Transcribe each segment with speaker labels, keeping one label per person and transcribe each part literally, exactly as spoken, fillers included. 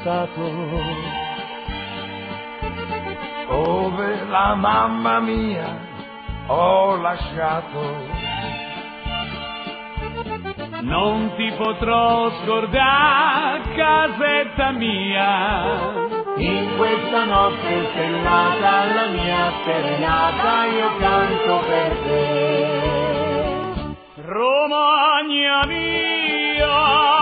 Speaker 1: stato, dove la mamma mia ho lasciato.
Speaker 2: Non ti potrò scordare, casetta mia,
Speaker 1: in questa notte stellata, la mia serenata, io canto per te.
Speaker 2: Romagna mia,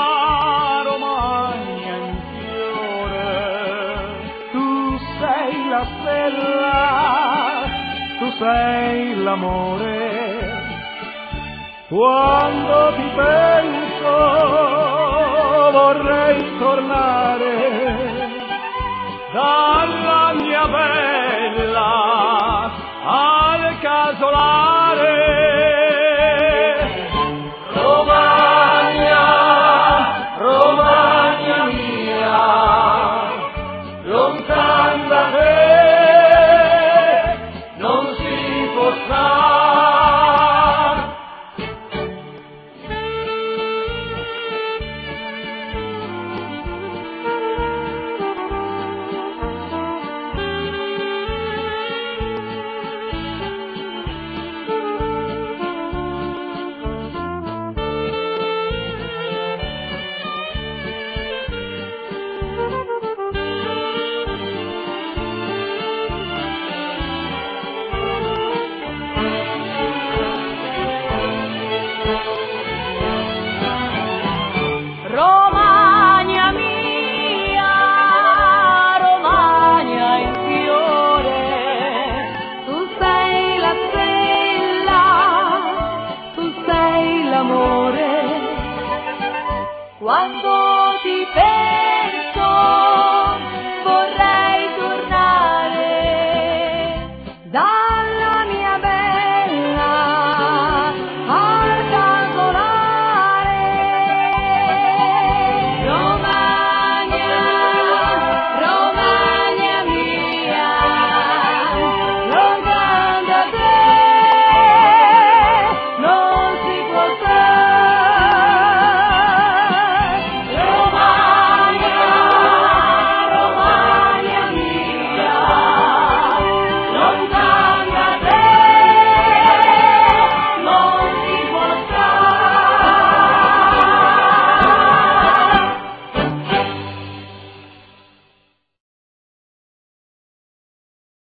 Speaker 2: Romagna in fiore,
Speaker 1: tu sei la stella, tu sei l'amore. Quando ti penso vorrei tornare
Speaker 2: dalla mia bella al casolare.
Speaker 1: Romagna, Romagna mia, lontana